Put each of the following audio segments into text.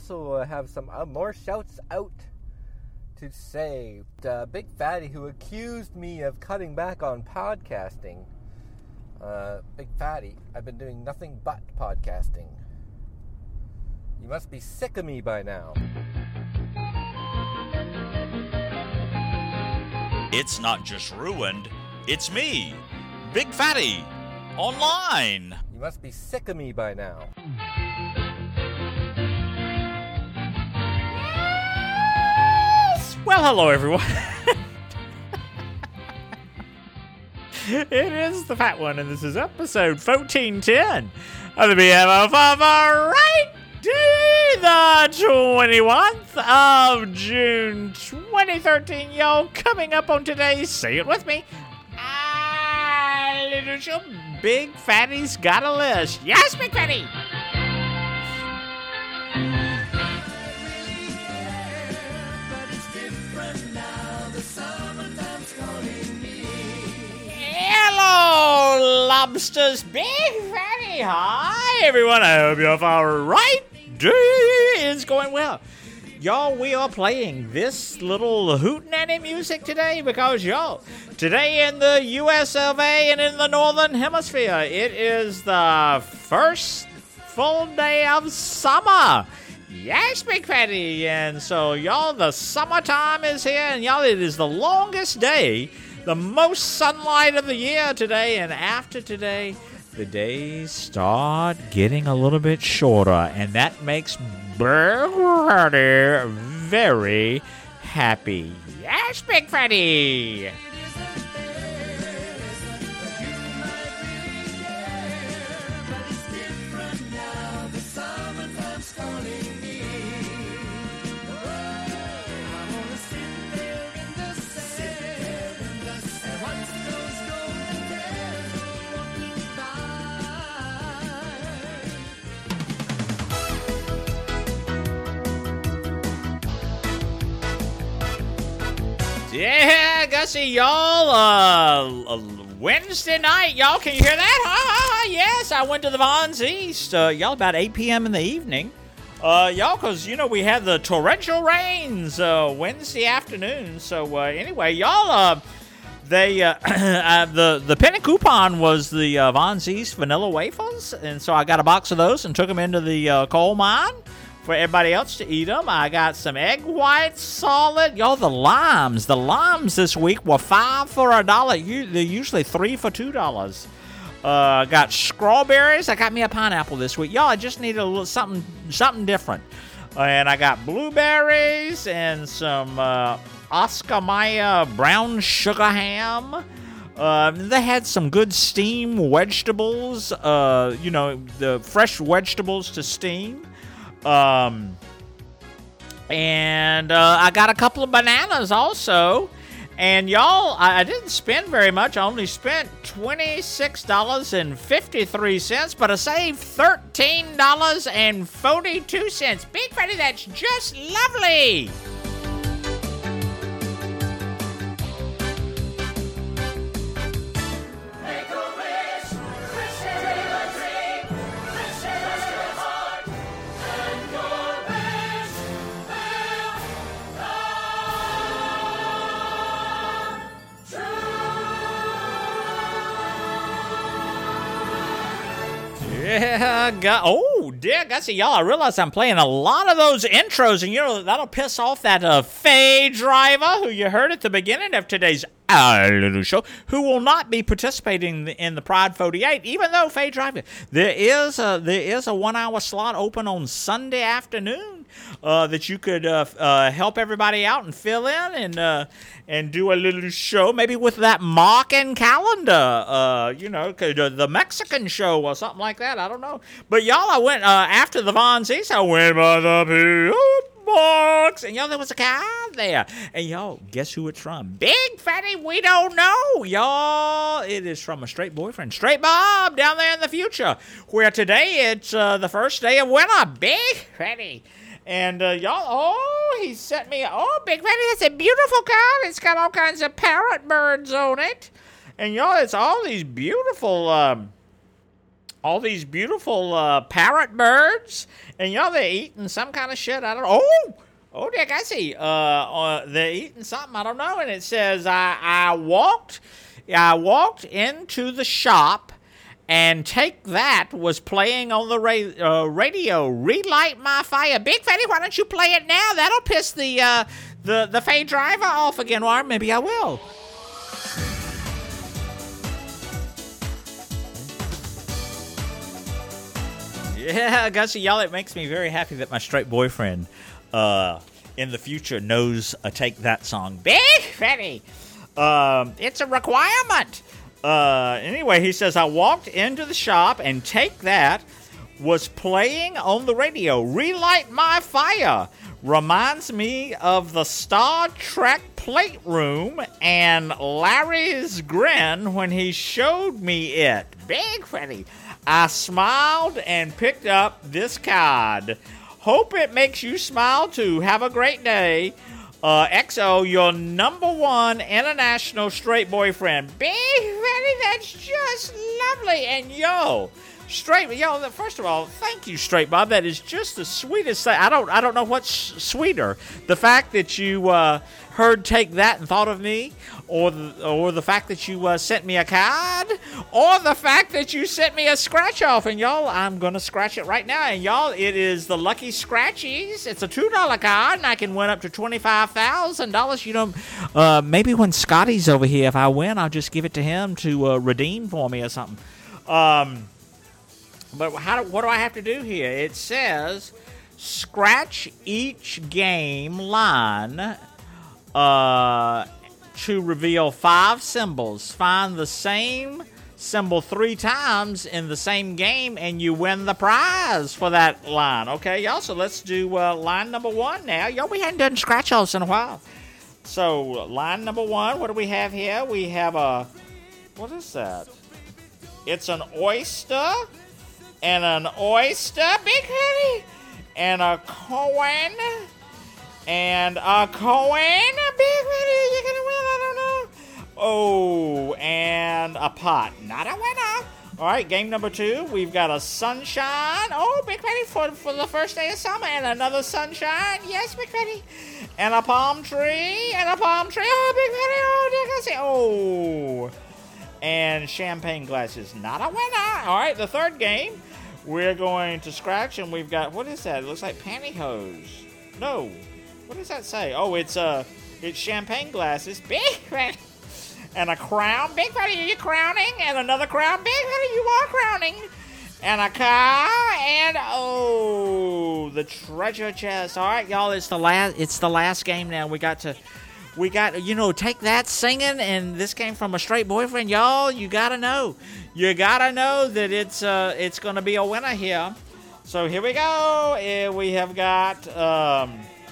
also have some more shouts out to say. Big Fatty, who accused me of cutting back on podcasting. Big Fatty, I've been doing nothing but podcasting. You must be sick of me by now. It's not just ruined, it's me, Big Fatty, online. You must be sick of me by now. Well, hello everyone. It is the Fat One, and this is episode 1410 of the BMO Right Day, the 21th of June 2013. Yo, coming up on today's, say it with me, little show, Big Fatty's got a list. Yes, Big Fatty! Hello, lobsters, Big Fatty. Hi, everyone. I hope you're all right. It's going well. Y'all, we are playing this little hootenanny music today because, y'all, today in the US of A and in the Northern Hemisphere, it is the first full day of summer. Yes, Big Fatty. And so, y'all, the summertime is here, and y'all, it is the longest day, the most sunlight of the year today, and after today, the days start getting a little bit shorter, and that makes Big Fatty very happy. Yes, Big Fatty! Yeah, Gussie, y'all, Wednesday night, y'all, can you hear that? Yes, I went to the Vons East, y'all, about 8 p.m. in the evening, y'all, because, you know, we had the torrential rains, Wednesday afternoon, so, anyway, y'all, the penny coupon was the Vons East vanilla wafers, and so I got a box of those and took them into the coal mine for everybody else to eat them. I got some egg whites, solid. Y'all, the limes this week were $5 for $1. They're usually $3 for $2. Got strawberries. I got me a pineapple this week. Y'all, I just need a little something different. And I got blueberries and some Oscar Mayer brown sugar ham. They had some good steam vegetables. You know, the fresh vegetables to steam. And I got a couple of bananas also. And y'all, I didn't spend very much. I only spent $26.53, but I saved $13.42. Big Fatty, that's just lovely. Yeah, dear Gussie, y'all, I realize I'm playing a lot of those intros, and, you know, that'll piss off that Faye driver who you heard at the beginning of today's little show, who will not be participating in the Pride 48, even though Faye driver, there is a 1 hour slot open on Sunday afternoon that you could help everybody out and fill in and do a little show, maybe with that marking calendar, you know, the Mexican show or something like that. I don't know. But y'all, I went after the Vons East, I went by the P.O. Box, and y'all, there was a guy there. And y'all, guess who it's from? Big Fatty, we don't know. Y'all, it is from a straight boyfriend, Straight Bob, down there in the future, where today it's the first day of winter. Big Fatty. And y'all, he sent me, Big Fatty, that's a beautiful card. It's got all kinds of parrot birds on it. And y'all, it's all these beautiful all these beautiful parrot birds, and y'all, they're eating some kind of shit. I don't know. Oh, Dick, I see. They're eating something. I don't know. And it says, I walked into the shop, and Take That was playing on the radio. Relight my fire. Big Fatty, why don't you play it now? That'll piss the Faye driver off again. Or maybe I will. Yeah, Gussie, y'all, it makes me very happy that my straight boyfriend in the future knows Take That song. Big Fatty! It's a requirement. Anyway, he says, I walked into the shop and Take That was playing on the radio. Relight my fire. Reminds me of the Star Trek plate room and Larry's grin when he showed me it. Big Fatty. I smiled and picked up this card. Hope it makes you smile too. Have a great day. XO, your #1 international straight boyfriend. Big Fatty, that's just lovely. And first of all, thank you, Straight Bob. That is just the sweetest thing. I don't know what's sweeter. The fact that you heard Take That and thought of me, or the fact that you sent me a card, or the fact that you sent me a scratch off. And y'all, I'm gonna scratch it right now. And y'all, it is the Lucky Scratchies. It's a $2 card, and I can win up to $25,000. You know, maybe when Scotty's over here, if I win, I'll just give it to him to redeem for me or something. But what do I have to do here? It says, scratch each game line to reveal 5 symbols. Find the same symbol 3 times in the same game, and you win the prize for that line. Okay, y'all, so let's do line number 1 now. Y'all, we hadn't done scratch-offs in a while. So, line number 1, what do we have here? We have what is that? It's an oyster. And an oyster, Big Fatty, and a coin, and a coin, Big Fatty, you're gonna win, I don't know. Oh, and a pot, not a winner. All right, game number 2, we've got a sunshine. Oh, Big Fatty, for the first day of summer, and another sunshine. Yes, Big Fatty, and a palm tree, and a palm tree. Oh, Big Fatty, oh, there I say, oh. And champagne glasses, not a winner. All right, the third game, we're going to scratch, and we've got, what is that? It looks like pantyhose. No, what does that say? Oh, it's champagne glasses. Big Fatty. And a crown. Big Fatty, are you crowning? And another crown. Big Fatty, you are crowning. And a car, and the treasure chest. All right, y'all, it's the last game now. We got, Take That singing, and this came from a straight boyfriend. Y'all, you gotta know. You gotta know that it's gonna be a winner here. So here we go. We have got, the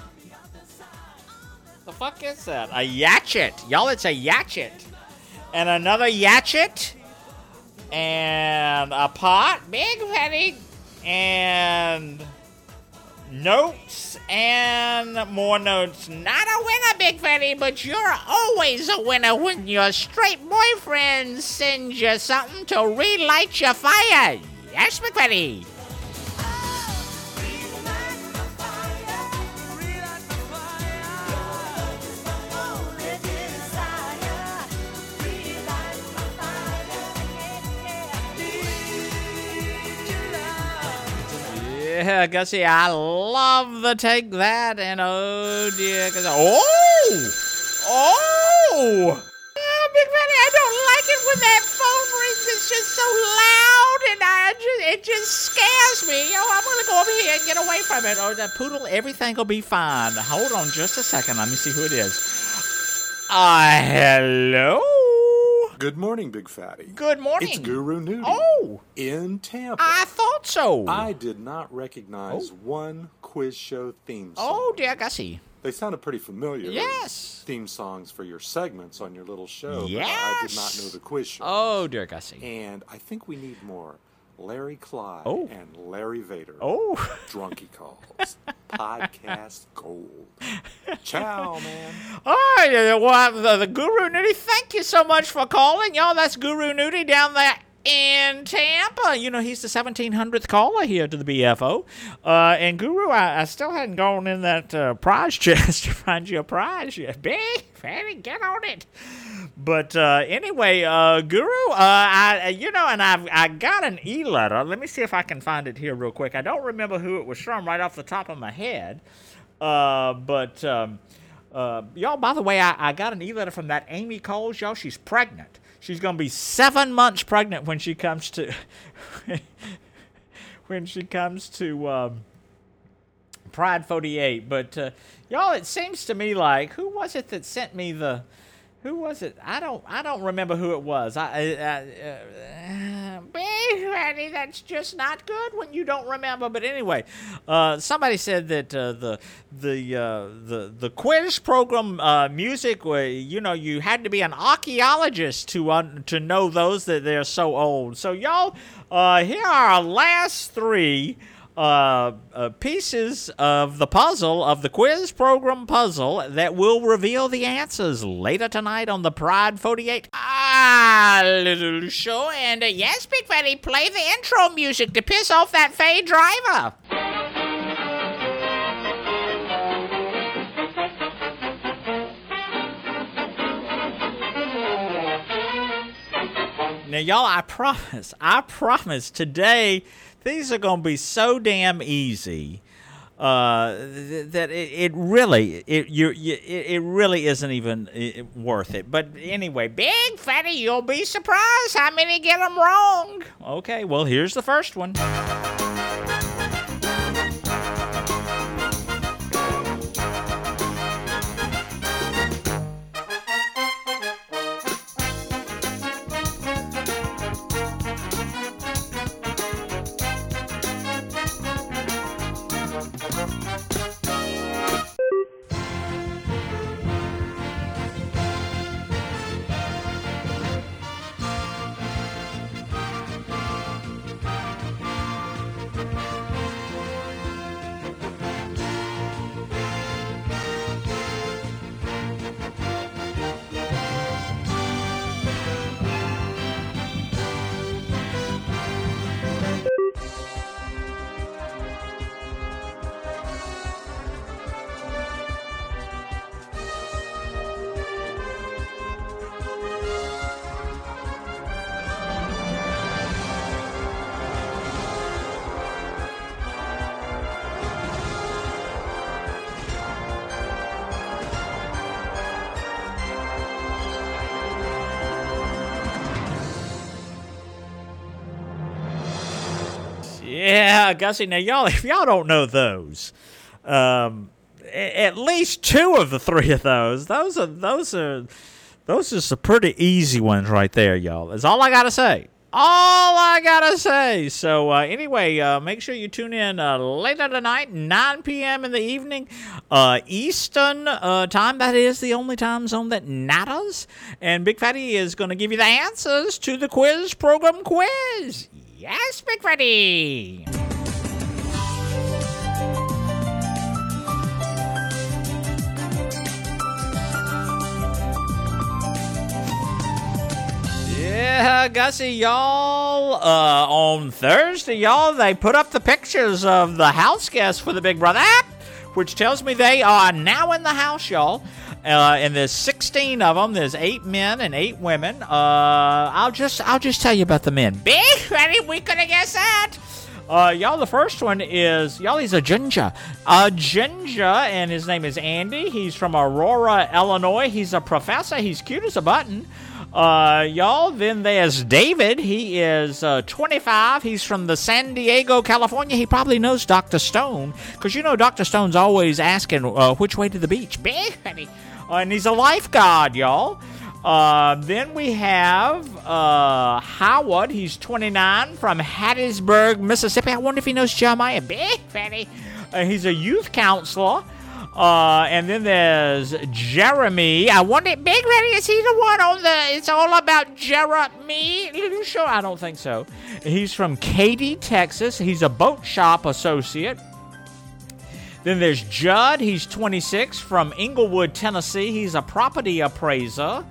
fuck is that? A yatchet. Y'all, it's a yatchet. And another yatchet. And a pot. Big Fatty. And notes and more notes. Not a winner, Big Fatty, but you're always a winner when your straight boyfriend sends you something to relight your fire. Yes, Big Fatty. Yeah, Gussie, I love the Take That, and oh dear, oh, Big Fatty, I don't like it when that phone rings. It's just so loud, and it just scares me. Oh, I'm gonna go over here and get away from it. Oh, the poodle, everything will be fine. Hold on just a second. Let me see who it is. Hello. Good morning, Big Fatty. Good morning. It's Guru Nudie. Oh. In Tampa. I thought so. I did not recognize one quiz show theme song. Oh, dear Gussie. They sounded pretty familiar. Yes. Theme songs for your segments on your little show. Yes. But I did not know the quiz show. Oh, dear Gussie. And I think we need more Larry Clyde and Larry Vader. Oh. Drunky Calls. Podcast gold. Ciao, man. All right, well, the Guru Nudie, thank you so much for calling. Y'all, that's Guru Nudie down there in Tampa. You know, he's the 1700th caller here to the BFO. And Guru, I still hadn't gone in that prize chest to find you a prize yet. Big Fatty, get on it. But anyway, Guru, I got an e-letter. Let me see if I can find it here real quick. I don't remember who it was from right off the top of my head. But y'all, by the way, I got an e-letter from that Amy Coles. Y'all, she's pregnant. She's going to be 7 months pregnant when she comes to Pride 48. But y'all, it seems to me like, who was it that sent me the? Who was it? I don't remember who it was. Randy, that's just not good when you don't remember. But anyway, somebody said that the quiz program music, you had to be an archaeologist to know those, that they're so old. So y'all, here are our last three pieces of the puzzle, of the quiz program puzzle, that will reveal the answers later tonight on the Pride 48 little show. And yes, Big Fatty, play the intro music to piss off that Faye driver. Now, y'all, I promise today, these are going to be so damn easy that it really isn't even worth it. But anyway, Big Fatty, you'll be surprised how many get them wrong. Okay, well, here's the first one. Yeah, Gussie. Now, y'all, if y'all don't know those, at least two of the three of those are some pretty easy ones right there, y'all. That's all I gotta say. So anyway, make sure you tune in later tonight, 9 p.m. in the evening, Eastern time. That is the only time zone that matters. And Big Fatty is going to give you the answers to the quiz program quiz. Yes, Big Fatty. Yeah, Gussie, y'all, on Thursday, y'all, they put up the pictures of the house guests for the Big Brother app, which tells me they are now in the house, y'all. And there's 16 of them. There's 8 men and 8 women. I'll just tell you about the men. Big Fatty, we could have guessed that. Y'all, the first one is, y'all, he's a ginger. And his name is Andy. He's from Aurora, Illinois. He's a professor. He's cute as a button. Y'all, then there's David. He is 25. He's from the San Diego, California. He probably knows Dr. Stone, because you know Dr. Stone's always asking which way to the beach. Big Fatty. And he's a lifeguard, y'all. Then we have Howard. He's 29, from Hattiesburg, Mississippi. I wonder if he knows Jeremiah. Big Fatty. He's a youth counselor. And then there's Jeremy. I wonder, Big Fatty, is he the one on the It's All About Jeremy little show? I don't think so. He's from Katy, Texas. He's a boat shop associate. Then there's Judd. He's 26, from Inglewood, Tennessee. He's a property appraiser.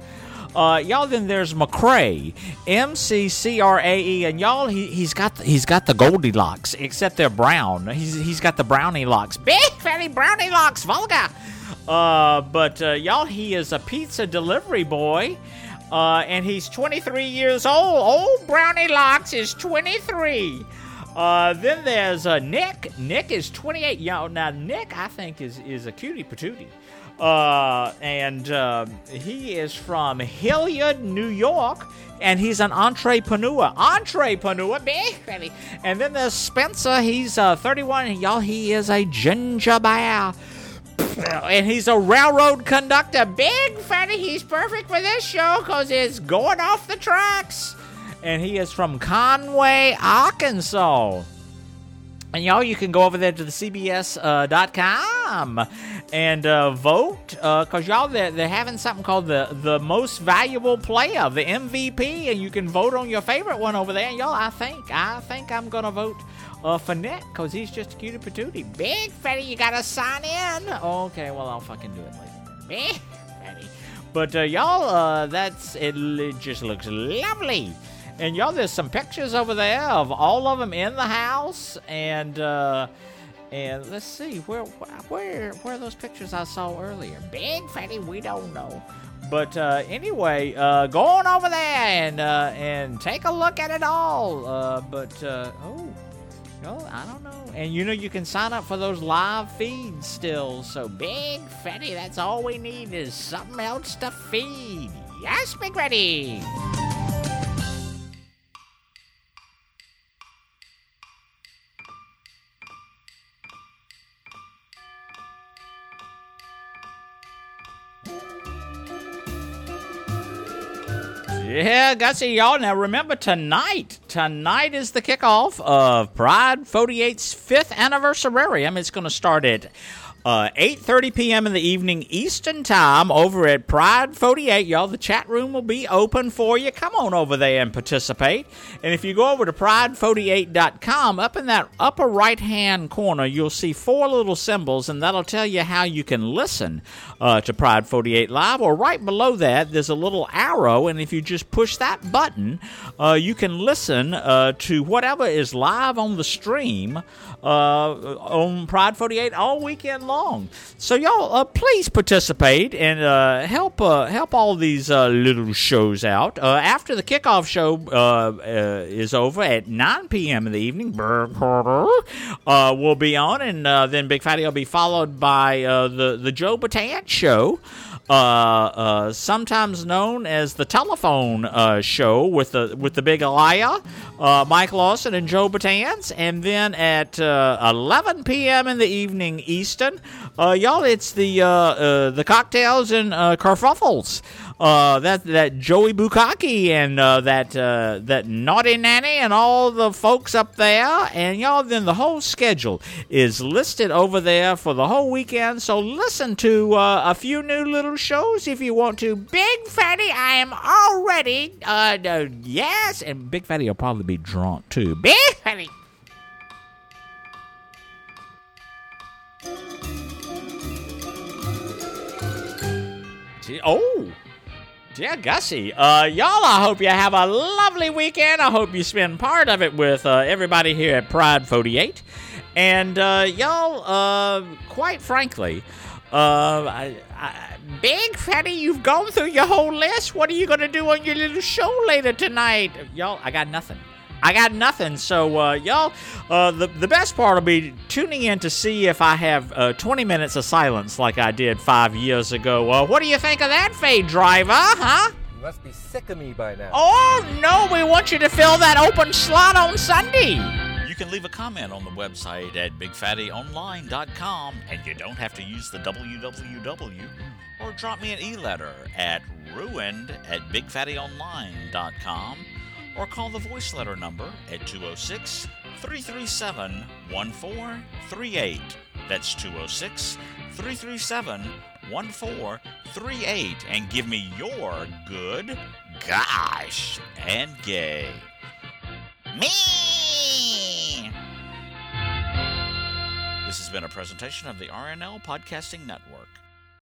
Y'all, then there's McCrae, McCrae, and y'all, he's got the Goldilocks, except they're brown. He's got the brownie locks, big fatty brownie locks, vulgar. But y'all, he is a pizza delivery boy, and he's 23 years old. Old Brownie Locks is 23. Then there's Nick. Nick is 28. Y'all, now Nick, I think, is a cutie patootie. And he is from Hilliard, New York, and he's an entrepreneur. Big fatty. And then there's Spencer. He's 31. And y'all, he is a ginger bear. And he's a railroad conductor. Big fatty. He's perfect for this show because it's going off the tracks. And he is from Conway, Arkansas. And y'all, you can go over there to the CBS.com and vote, because y'all, they're having something called the most valuable player, the MVP, and you can vote on your favorite one over there. And y'all, I think I'm going to vote for Nick, because he's just a cutie patootie. Big fatty, you got to sign in. Okay, well, I'll fucking do it later. Big fatty. But y'all, it just looks lovely. And y'all, there's some pictures over there of all of them in the house, and let's see where are those pictures I saw earlier. Big fatty, we don't know, but anyway, go on over there and take a look at it all. I don't know. And you can sign up for those live feeds still. So big fatty, that's all we need is something else to feed. Yes, Big Fatty. Yeah, gotta see y'all. Now remember, tonight is the kickoff of Pride 48's 5th anniversary. It's going to start at 8:30 p.m. in the evening Eastern Time over at Pride 48. Y'all, the chat room will be open for you. Come on over there and participate. And if you go over to pride48.com, up in that upper right-hand corner, you'll see 4 little symbols, and that'll tell you how you can listen to Pride 48 Live. Or right below that, there's a little arrow, and if you just push that button, you can listen to whatever is live on the stream on Pride 48 all weekend long. So y'all, please participate and help all these little shows out. After the kickoff show is over at 9 p.m. in the evening, we'll be on, and then Big Fatty will be followed by the Joe Batant Show. Sometimes known as the telephone show with the big liar, Mike Lawson and Joe Batant, and then at 11 p.m. in the evening Eastern, y'all, it's the cocktails and kerfuffles. That Joey Bukaki and that Naughty Nanny and all the folks up there, and y'all, then the whole schedule is listed over there for the whole weekend. So listen to a few new little shows if you want to. Big Fatty, I am all ready. Yes, and Big Fatty will probably be drunk too. Big Fatty. Oh. Yeah, Gussie. Y'all, I hope you have a lovely weekend. I hope you spend part of it with everybody here at Pride 48. And, y'all, quite frankly, Big Fatty, you've gone through your whole list. What are you going to do on your little show later tonight? Y'all, I got nothing. So, y'all, the best part will be tuning in to see if I have 20 minutes of silence like I did 5 years ago. What do you think of that, Fade Driver, huh? You must be sick of me by now. Oh, no, we want you to fill that open slot on Sunday. You can leave a comment on the website at BigFattyOnline.com, and you don't have to use the www, or drop me an e-letter at ruined@BigFattyOnline.com. or call the voice letter number at 206-337-1438. That's 206-337-1438. And give me your good, gosh, and gay. Me! This has been a presentation of the RNL Podcasting Network.